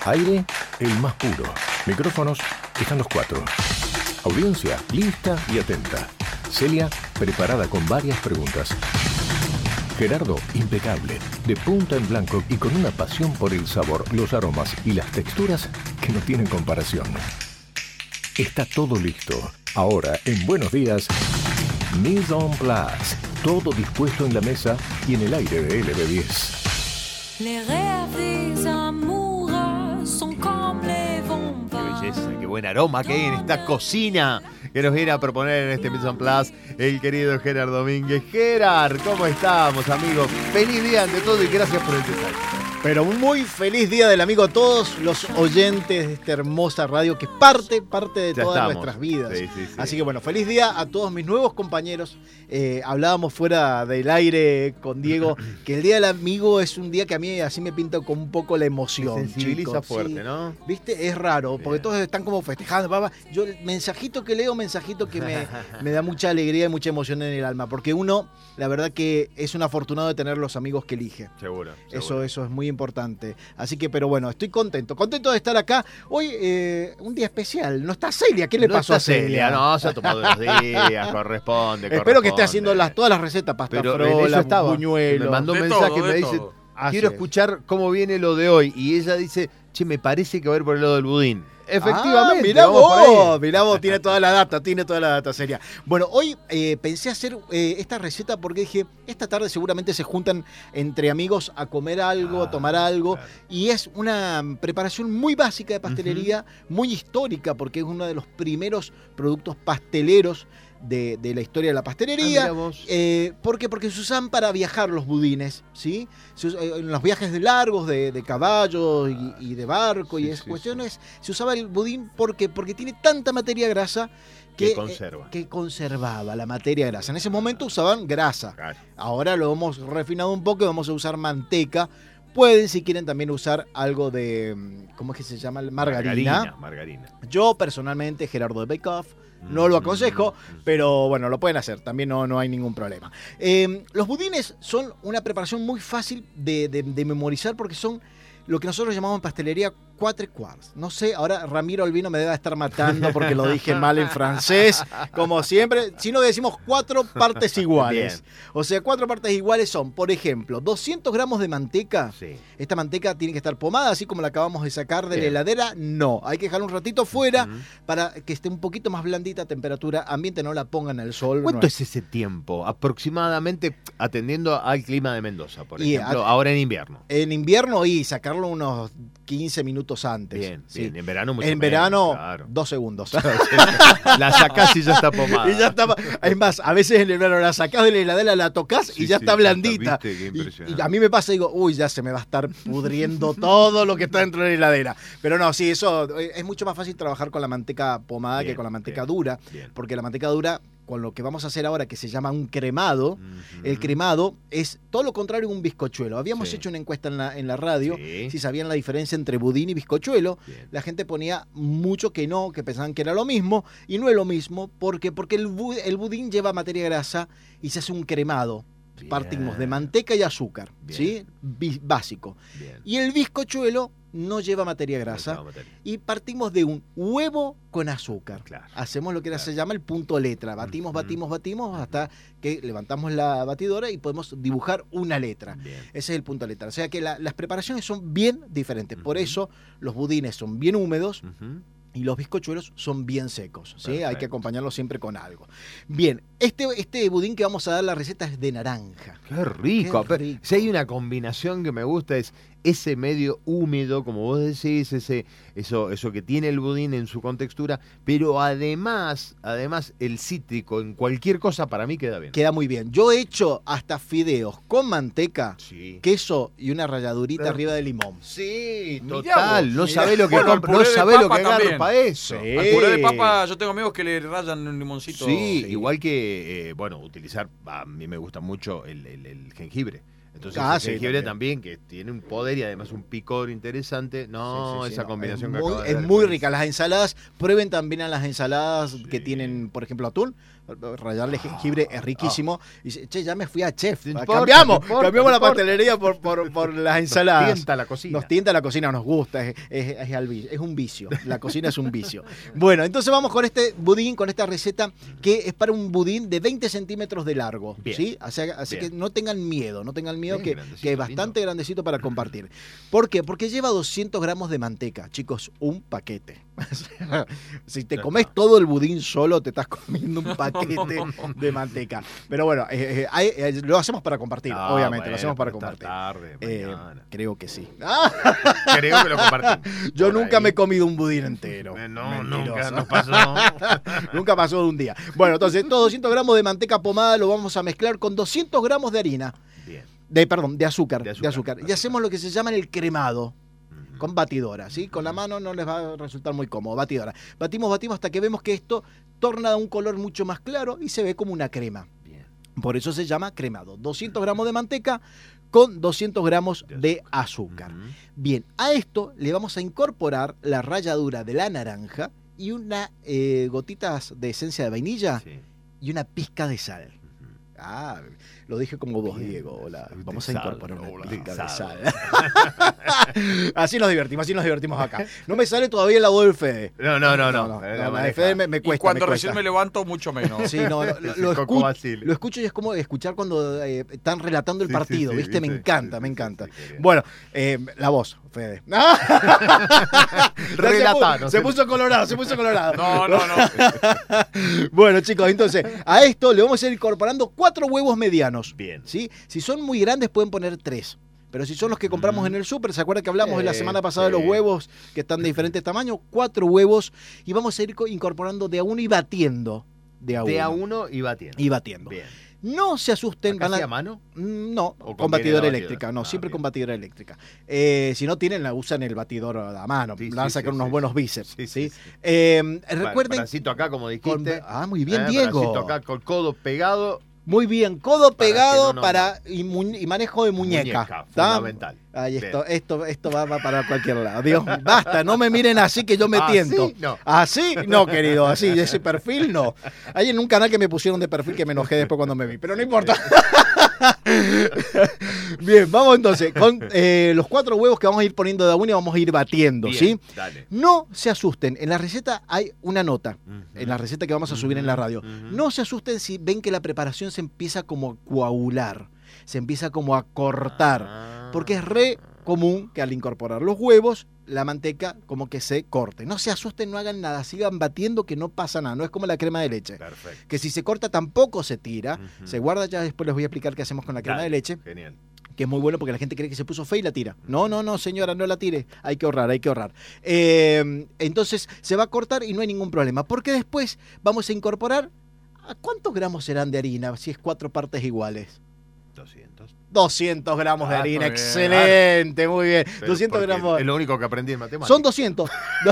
Aire, el más puro. Micrófonos, están los 4. Audiencia, lista y atenta. Celia, preparada con varias preguntas. Gerardo, impecable, de punta en blanco y con una pasión por el sabor, los aromas y las texturas que no tienen comparación. Está todo listo. Ahora, en Buenos Días, Mise en Place. Todo dispuesto en la mesa y en el aire de LB10. Les rêves des amoureux sont comme les vents. Qué belleza, qué buen aroma que hay en esta cocina que nos viene a proponer en este Mise en Place el querido Gerard Domínguez. Gerard, ¿cómo estamos, amigo? Feliz día ante todo y gracias por el detalle. Pero un muy feliz día del amigo a todos los oyentes de esta hermosa radio que es parte de Ya todas estamos. nuestras vidas. Sí. Así que bueno, feliz día a todos mis nuevos compañeros. Hablábamos fuera del aire con Diego que el día del amigo es un día que a mí así me pinta con un poco la emoción. Se sensibiliza chicos. fuerte, Sí. ¿no? ¿Viste? Es raro, porque Bien. todos están como festejando. Yo, mensajito que leo, mensajito que me da mucha alegría y mucha emoción en el alma. Porque uno, la verdad que es un afortunado de tener los amigos que elige. Seguro. Eso es muy importante. Así que, pero bueno, estoy contento de estar acá. Hoy, un día especial. No está Celia. ¿Qué le No pasó a está Celia? No, se ha tomado unos días, corresponde. Espero que esté haciendo todas las recetas, pasta Pero en frola, eso estaba. buñuelos. Me mandó un De mensaje todo, y me de dice, todo. quiero Así es. escuchar cómo viene lo de hoy. Y ella dice, che, me parece que va a ir por el lado del budín. Efectivamente. Mirá vamos por vos, ahí. tiene toda la data, Celia. Bueno, hoy pensé hacer esta receta porque dije, esta tarde seguramente se juntan entre amigos a comer algo, a tomar algo, claro. y es una preparación muy básica de pastelería, muy histórica, porque es uno de los primeros productos pasteleros de la historia de la pastelería. Mirá vos. ¿Por qué? Porque se usan para viajar los budines, ¿sí? En los viajes de largos, de caballo y de barco y Sí, esas sí, cuestiones, se usaba el budín porque tiene tanta materia grasa Que conserva. que conservaba la materia grasa. En ese momento usaban grasa. Claro. Ahora lo hemos refinado un poco y vamos a usar manteca. Pueden, si quieren, también usar algo de, ¿cómo es que se llama? Margarina. Margarina. Yo, personalmente, Gerardo de Bake Off, no lo aconsejo, pero bueno, lo pueden hacer, también no hay ningún problema. Los budines son una preparación muy fácil de memorizar porque son lo que nosotros llamamos en pastelería 4 quarts. No sé, ahora Ramiro Albino me debe estar matando porque lo dije mal en francés, como siempre. Si no decimos 4 partes iguales. Bien. O sea, 4 partes iguales son, por ejemplo, 200 gramos de manteca. Sí. Esta manteca tiene que estar pomada, así como la acabamos de sacar de la Bien. heladera. No, hay que dejarla un ratito fuera para que esté un poquito más blandita a temperatura ambiente, no la pongan al sol. ¿Cuánto No es ese tiempo? Aproximadamente atendiendo al clima de Mendoza, por Y ejemplo, ahora en invierno. En invierno y sacarlo unos 15 minutos antes. Bien, Sí. bien. En verano mucho En menos, verano, claro. 2 segundos. La sacás y ya está pomada. Y ya está. Es más, a veces en el verano la sacás de la heladera, la tocas Sí, y ya sí, está ya blandita. está, viste, qué impresionante. Y a mí me pasa y digo, uy, ya se me va a estar pudriendo todo lo que está dentro de la heladera. Pero no, sí, eso es mucho más fácil trabajar con la manteca pomada Bien, que con la manteca bien, dura. bien. Porque la manteca dura, con lo que vamos a hacer ahora, que se llama un cremado, Ujú. el cremado es todo lo contrario a un bizcochuelo. Habíamos Sí. hecho una encuesta en la radio, Sí. si sabían la diferencia entre budín y bizcochuelo. Bien. La gente ponía mucho que no, que pensaban que era lo mismo, y no es lo mismo, porque el budín lleva materia grasa y se hace un cremado. Bien. Partimos de manteca y azúcar, Bien. ¿sí? Básico. Bien. Y el bizcochuelo no lleva materia grasa. No, materia. Y partimos de un huevo con azúcar. Claro. Hacemos lo que Claro. se llama el punto letra. Batimos, Ujú. batimos hasta que levantamos la batidora y podemos dibujar una letra. Bien. Ese es el punto letra. O sea que las preparaciones son bien diferentes. Por Ujú. eso los budines son bien húmedos Ujú. y los bizcochuelos son bien secos. ¿sí? Hay que Perfecto. acompañarlos siempre con algo. Bien, este budín que vamos a dar la receta es de naranja. Qué rico. Qué rico. Si hay una combinación que me gusta es ese medio húmedo, como vos decís, eso que tiene el budín en su contextura, pero además el cítrico en cualquier cosa para mí queda bien. Queda muy bien. Yo he hecho hasta fideos con manteca, Sí. queso y una ralladurita Pero- arriba de limón. Sí, Mirá total. vos, No mirá. sabés lo que Bueno, el compro, no puré de sabés lo papa que agarro también. para eso. Sí. Al puré de papa, yo tengo amigos que le rayan un limoncito. Sí, igual que, utilizar, a mí me gusta mucho el jengibre. Entonces Ah, el sí, jengibre también. también, que tiene un poder y además un picor interesante. No, Sí, sí, sí, esa no, combinación es que muy, acabas de es dar, muy buenísima. rica. Las ensaladas, prueben también a las ensaladas que Sí. tienen, por ejemplo, atún. Rallarle jengibre es riquísimo. Y dice, che, ya me fui a chef. No importa, Cambiamos, no importa, cambiamos no la importa. pastelería por las ensaladas. Tienta la cocina. Nos tienta la cocina, nos gusta, es un vicio. La cocina es un vicio. Bueno, entonces vamos con este budín, con esta receta que es para un budín de 20 centímetros de largo. Bien. ¿Sí? Así Bien. que no tengan miedo Bien, que grandecito, es bastante grandecito para compartir. ¿Por qué? Porque lleva 200 gramos de manteca, chicos, un paquete. Si te Ya comes está. todo el budín solo, te estás comiendo un paquete de manteca. Pero bueno, lo hacemos para compartir, Ah, obviamente, lo bueno, hacemos para esta compartir. tarde, mañana. Creo que sí. Creo que lo compartimos. Yo Por nunca ahí. me he comido un budín entero. No, Mentiroso. nunca nos pasó. Nunca pasó de un día. Bueno, entonces, estos 200 gramos de manteca pomada lo vamos a mezclar con 200 gramos de harina. Bien. De azúcar. De Y azúcar. hacemos lo que se llama el cremado. Ujú. Con batidora, ¿sí? Con la mano no les va a resultar muy cómodo. Batidora. Batimos hasta que vemos que esto torna un color mucho más claro y se ve como una crema. Bien. Por eso se llama cremado. 200 gramos de manteca con 200 gramos de azúcar. Ujú. Bien, a esto le vamos a incorporar la ralladura de la naranja y unas gotitas de esencia de vainilla Sí. y una pizca de sal. Ujú. Ah, lo dije como vos, Bien, Diego. Hola. de Vamos a sal, incorporar una hola, pizca de de sal. sal. así nos divertimos acá. No me sale todavía la voz del Fede. No. La de Fede me Y cuesta. cuando me recién cuesta. me levanto, mucho menos. Sí, no, lo Coco Basile. escucho y es como escuchar cuando están relatando el Sí, partido, sí, sí, ¿viste? Me ¿viste? encanta, Sí, me sí, encanta. sí, qué bien. Bueno, la voz, Fede. Relatanos. Se puso colorado. No. Bueno, chicos, entonces, a esto le vamos a ir incorporando 4 huevos medianos. Bien. ¿Sí? Si son muy grandes, pueden poner 3. Pero si son los que compramos en el súper, ¿se acuerdan que hablamos de la semana pasada de los Sí. huevos que están de diferentes tamaños? 4 huevos y vamos a ir incorporando de a uno y batiendo. De a De a uno. uno y batiendo. Y batiendo. Bien. No se asusten. ¿Acá sí a mano? No, ¿O con conviene batidora la eléctrica. batidora? No, Ah, siempre bien. con batidora eléctrica. Si no tienen, la usan el batidor a mano. Sí, van a sí, sacar sí, unos sí, buenos sí. bíceps. Sí, ¿sí? sí, sí. Recuerden. Bracito acá, como con- dijiste. muy bien, Diego. Bracito acá con codo pegado. Muy bien, codo Para que pegado no nos- y manejo de muñeca. ¿tá? Fundamental. Ay, Bien. esto va para cualquier lado. Dios, basta, no me miren así que yo me tiento. ¿Así? No. ¿Así? No, querido, así, de ese perfil no. Hay en un canal que me pusieron de perfil que me enojé después cuando me vi, pero no importa. Bien, vamos entonces con los 4 huevos que vamos a ir poniendo de a uno y vamos a ir batiendo, Bien, ¿sí? Dale. No se asusten, en la receta hay una nota, Ujú. en la receta que vamos a subir en la radio. Ujú. No se asusten si ven que la preparación se empieza como a coagular, se empieza como a cortar, Ah. porque es re común que al incorporar los huevos, la manteca como que se corte. No se asusten, no hagan nada, sigan batiendo que no pasa nada, no es como la crema de leche. Perfecto. Que si se corta tampoco se tira, Ujú. se guarda, ya después les voy a explicar qué hacemos con la crema Dale. de leche, Genial. que es muy bueno porque la gente cree que se puso fe y la tira. No, señora, no la tire. Hay que ahorrar. Entonces se va a cortar y no hay ningún problema. Porque después vamos a incorporar, ¿a cuántos gramos serán de harina si es 4 partes iguales? 200. 200 gramos de Ah, harina, muy bien. excelente, muy bien. Pero 200 porque gramos. Es lo único que aprendí en matemáticas. Son 200.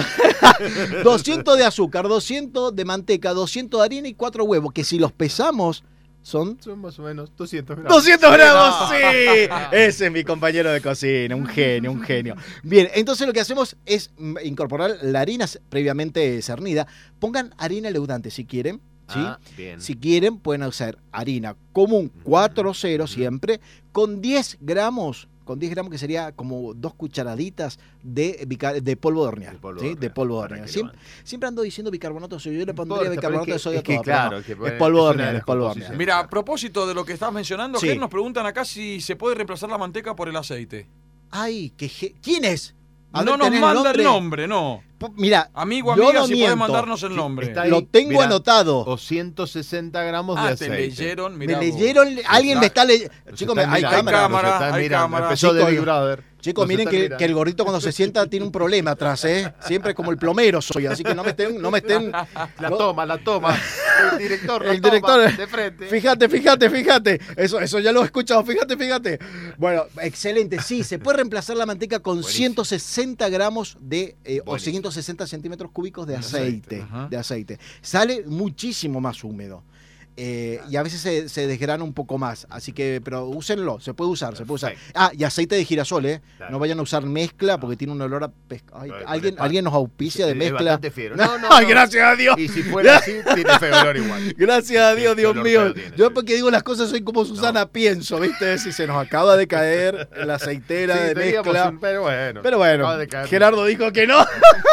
200 de azúcar, 200 de manteca, 200 de harina y 4 huevos, que si los pesamos son Son más o menos 200 gramos. 200 gramos, sí. Ese es mi compañero de cocina, un genio, un genio. Bien, entonces lo que hacemos es incorporar la harina previamente cernida. Pongan harina leudante si quieren. ¿sí? Ah, bien. Si quieren, pueden usar harina común 4-0 siempre, con 10 gramos que sería como 2 cucharaditas de polvo de hornear. De polvo ¿sí? de hornear, De polvo de para hornear. que Siempre, levante. siempre ando diciendo bicarbonato de sodio. Yo le pondría importa, bicarbonato pero de es que- sodio a es que todo, claro, pero no. que Es bueno, polvo de es una hornear, es polvo de hornear. descomposición. Mira, a propósito de lo que estás mencionando, Sí. Ger, nos preguntan acá si se puede reemplazar la manteca por el aceite. Ay, ¿quién es? A No ver, nos ¿tenés manda el nombre, no. Mira, Amigo, yo amiga, no si puede miento. mandarnos el nombre. está ahí. Lo tengo Mirá, anotado. O 160 gramos de Ah, te aceite. leyeron, Me mirá vos. leyeron, alguien me está leyendo. Nos Chicos, están hay mirando, cámara. nos están hay mirando. cámara. Empezó de Chicos, Big Brother. Chicos, Nos miren están que mirando. el gordito cuando se sienta tiene un problema atrás, ¿eh? Siempre como el plomero soy, así que no me estén. La no- toma. El director, El director. de frente. Fíjate. Eso ya lo he escuchado, fíjate. Bueno, excelente. Sí, se puede reemplazar la manteca con Buenísimo. 160 gramos o Buenísimo. 160 centímetros cúbicos de aceite. Ajá. De aceite. Sale muchísimo más húmedo. Y a veces se desgrana un poco más. Así que, pero úsenlo, se puede usar, se puede usar. Perfecto. Ah, y aceite de girasol, ¿eh? Claro. No vayan a usar mezcla porque tiene un olor a pesca. Ay, Con ¿alguien nos auspicia de Es mezcla? bastante fiero. No, Ay, gracias a Dios. Y si fuera así, tiene feo olor igual. Gracias a Dios, Qué Dios olor mío. feo tiene, Yo sí. porque digo las cosas soy como Susana Pienso, ¿viste? Si se nos acaba de caer la aceitera Sí, de teníamos mezcla. pero bueno. Pero bueno, acaba de caer. Gerardo dijo que no.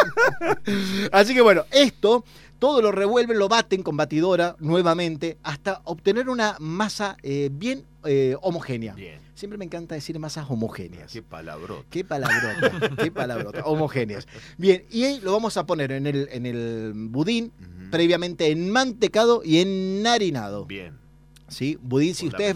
Así que bueno, esto todo lo revuelven, lo baten con batidora nuevamente hasta obtener una masa bien homogénea. Bien. Siempre me encanta decir masas homogéneas. Qué palabrota. Qué palabrota, qué palabrota, homogéneas. Bien, y ahí lo vamos a poner en el budín, Ujú. previamente enmantecado y enharinado. Bien. ¿Sí? Budín, si ustedes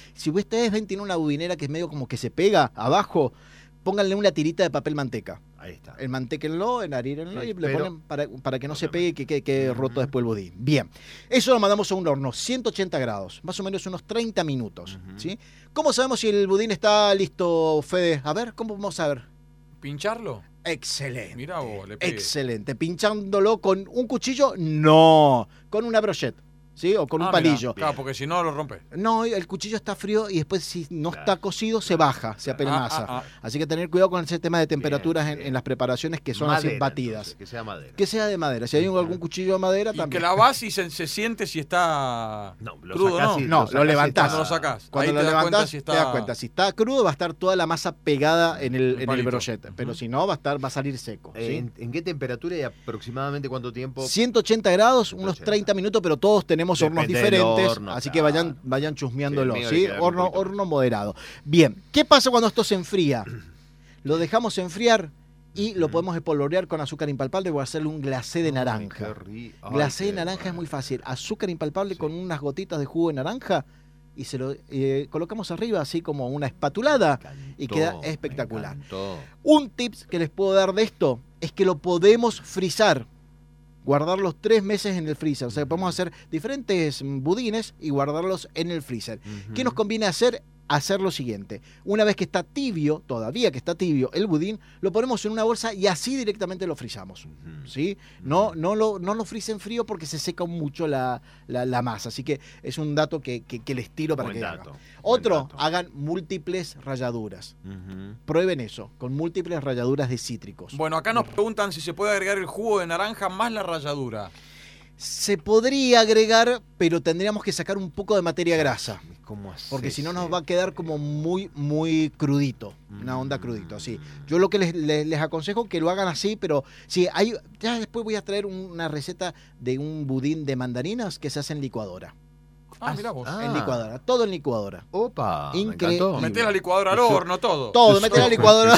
ven, tiene una budinera que es medio como que se pega abajo, pónganle una tirita de papel manteca. Ahí está. Enmantéquenlo, enharírenlo y le Pero- ponen para que no se pegue y que Obviamente. quede roto después el budín. Bien, eso lo mandamos a un horno, 180 grados, más o menos unos 30 minutos. Ujú. ¿Sí? ¿Cómo sabemos si el budín está listo, Fede? A ver, ¿cómo vamos a ver? ¿Pincharlo? Excelente. Mirá vos, le pegué. Excelente. ¿Pinchándolo con un cuchillo? No, con una brochette, ¿sí? O con un Ah, mirá. palillo. Claro, porque si no lo rompe. No, el cuchillo está frío y después si no Claro. está cocido se baja, se apelmaza. Ah. Así que tener cuidado con ese tema de temperaturas Bien, bien. en las preparaciones que son así Madera, batidas. entonces, que sea madera. Que sea de madera. Si hay algún cuchillo de madera Y también. que la vas y se siente si está No, lo crudo, sacás ¿no? y- No, sacás lo y levantás. Cuando lo sacás. Cuando Ahí lo te das cuenta levantás, si te das está... cuenta. Si está crudo, va a estar toda la masa pegada en el palito. brochette. Pero si no, va a salir seco. ¿sí? ¿En qué temperatura y aproximadamente cuánto tiempo? 180 grados, unos 180. 30 minutos, pero todos tenemos hornos Depende del diferentes, horno, así claro. que vayan chusmeándolo, Sí, el mío ¿sí? le queda un poquito Horno moderado. Bien, ¿qué pasa cuando esto se enfría? Lo dejamos enfriar y lo podemos espolvorear con azúcar impalpable o hacerle un glacé de naranja. Glacé de naranja es muy fácil. Azúcar impalpable con unas gotitas de jugo de naranja y se lo colocamos arriba así como una espatulada y queda espectacular. Un tips que les puedo dar de esto es que lo podemos frizar. Guardarlos 3 meses en el freezer. O sea, podemos hacer diferentes budines y guardarlos en el freezer. ¿Qué nos conviene hacer? Hacer lo siguiente. Una vez que está tibio, todavía que está tibio el budín, lo ponemos en una bolsa y así directamente lo frizamos. ¿Sí? No lo frisen frío porque se seca mucho la masa. Así que es un dato que les tiro para Buen que dato. hagan. Buen Otro, dato. hagan múltiples ralladuras. Ujú. Prueben eso, con múltiples ralladuras de cítricos. Bueno, acá nos preguntan si se puede agregar el jugo de naranja más la ralladura. Se podría agregar, pero tendríamos que sacar un poco de materia grasa. ¿Cómo haces? Porque si no nos va a quedar como muy crudito. Una onda crudito, así. Yo lo que les aconsejo que lo hagan así, pero sí, ya después voy a traer una receta de un budín de mandarinas que se hace en licuadora. Ah, mirá vos. Ah. En licuadora, todo en licuadora. Opa, me Increíble. encantó. Meté la licuadora al horno, todo. Todo, meter en la licuadora.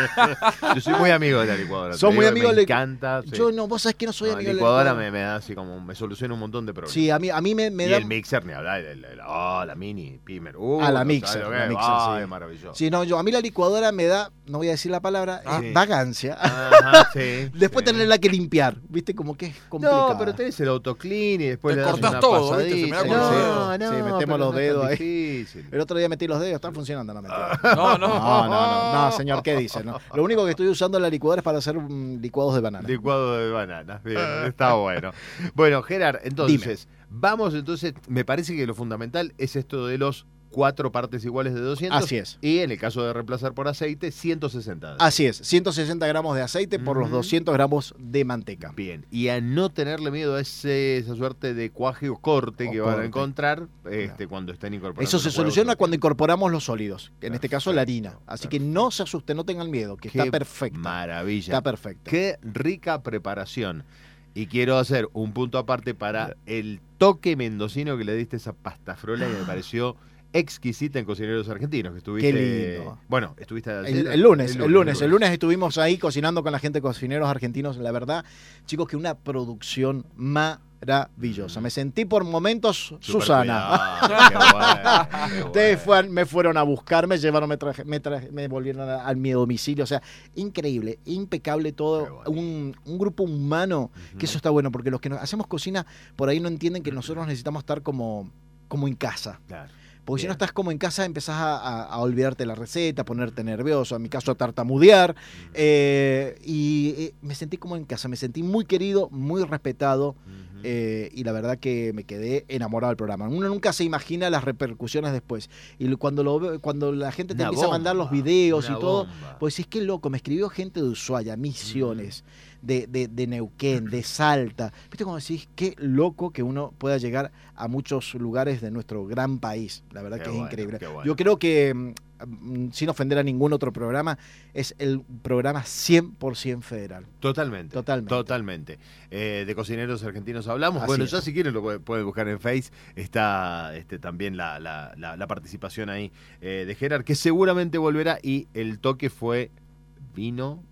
Yo soy muy amigo de la licuadora. Son te muy digo, amigos de me la encanta. sí. Yo no, vos sabés que no soy No, amigo la de la licuadora licuadora. me da así como, me soluciona un montón de problemas. Sí, a mí me y da... el mixer ni hablar, la mini, Pimer. la no mixer, sabes lo que la es. mixer, Ay, sí. maravilloso. Sí, no, a mí la licuadora me da, no voy a decir la palabra, Sí. vagancia. Ajá, sí, Después sí. tenerla que limpiar, viste, como que es complicado. No, pero tenés el autoclean y después Te le das cortás una todo, ¿viste? Se me da pasadita. con los No, dedos. no, Sí, metemos pero los no es dedos tan ahí. difícil. El otro día metí los dedos, están funcionando, no mentira. No, No, señor, ¿qué dice? No. Lo único que estoy usando la licuadora es para hacer licuados de banana. Licuado de bananas. Bien, está bueno. Bueno, Gerard, entonces, vamos entonces, me parece que lo fundamental es esto de los 4 partes iguales de 200. Así es. Y en el caso de reemplazar por aceite, 160. Así es, 160 gramos de aceite por los Ujú. 200 gramos de manteca. Bien, y a no tenerle miedo a esa suerte de cuaje o corte que van a corte. encontrar cuando estén incorporando. Eso se los soluciona huevos. cuando incorporamos los sólidos, en este caso la Perfecto, harina. Así que no se asusten, no tengan miedo, que está Qué perfecta. Maravilla. Está perfecta. Qué rica preparación. Y quiero hacer un punto aparte para el toque mendocino que le diste a esa pasta frola que me pareció exquisita en Cocineros Argentinos. Que estuviste, Qué lindo. Bueno, estuviste ayer. El lunes estuvimos ahí cocinando con la gente de Cocineros Argentinos. La verdad, chicos, que una producción maravillosa. Me sentí por momentos Súper Susana. cuidado. Qué bueno, qué Ustedes me fueron a buscar, me llevaron, me volvieron a mi domicilio. O sea, increíble, impecable todo. Qué bueno. Un grupo humano, que eso está bueno, porque los que hacemos cocina por ahí no entienden que nosotros necesitamos estar como en casa. Claro. Porque si no Bien. estás como en casa empezás a olvidarte la receta, a ponerte nervioso, en mi caso a tartamudear. Y me sentí como en casa, me sentí muy querido, muy respetado. y la verdad que me quedé enamorado del programa. Uno nunca se imagina las repercusiones después. Y cuando la gente te empieza a mandar los videos y todo, pues es que loco, me escribió gente de Ushuaia, Misiones, de Neuquén, de Salta. ¿Viste cómo decís? Qué loco que uno pueda llegar a muchos lugares de nuestro gran país. La verdad que es increíble. Bueno. Yo creo que, sin ofender a ningún otro programa, es el programa 100% federal. Totalmente. De cocineros argentinos hablamos. Así Bueno, es. ya si quieren lo pueden buscar en Face. Está también la participación ahí de Gerard, que seguramente volverá. Y el toque fue vino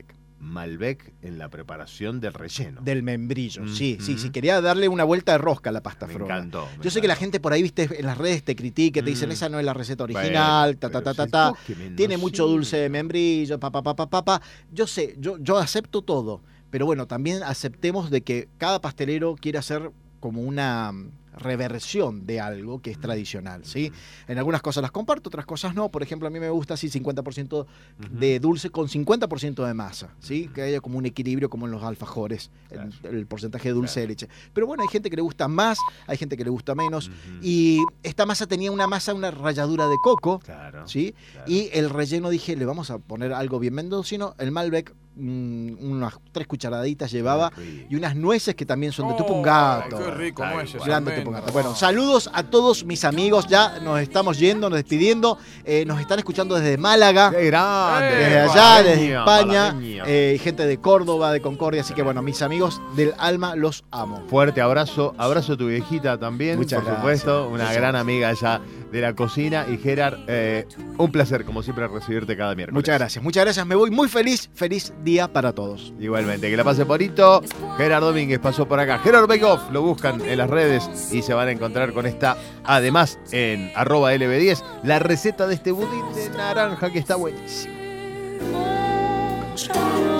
Malbec en la preparación del relleno. Del membrillo, sí. Quería darle una vuelta de rosca a la pasta Me froga. encantó. Yo sé que la gente por ahí, viste, en las redes te critique, te dicen, esa no es la receta original, tiene mucho dulce de membrillo, Yo sé, yo acepto todo, pero bueno, también aceptemos de que cada pastelero quiere hacer como una reversión de algo que es tradicional, ¿sí? En algunas cosas las comparto, otras cosas no. Por ejemplo, a mí me gusta así 50% de dulce con 50% de masa, ¿sí? Que haya como un equilibrio como en los alfajores, el porcentaje de dulce de leche. Pero bueno, hay gente que le gusta más, hay gente que le gusta menos. Y esta masa tenía una ralladura de coco, ¿sí? Y el relleno, dije, le vamos a poner algo bien mendocino. El Malbec, unas 3 cucharaditas llevaba y unas nueces que también son de Tupungato. Qué rico, nueces. Grande Tupungato. Bueno, saludos a todos mis amigos. Ya nos estamos yendo, nos despidiendo. Nos están escuchando desde Málaga. ¡Qué grande! Desde allá, desde España. Gente de Córdoba, de Concordia. Así que bueno, mis amigos del alma, los amo. Fuerte abrazo. Abrazo a tu viejita también, Muchas por gracias. supuesto. Una gran amiga allá de la cocina. Y Gerard, un placer, como siempre, recibirte cada miércoles. Muchas gracias. Me voy muy feliz. Feliz día para todos. Igualmente, que la pase bonito. Gerard Domínguez pasó por acá. Gerard Bake Off, lo buscan en las redes y se van a encontrar con esta, además en @LB10, la receta de este budín de naranja que está buenísimo. Mon chant.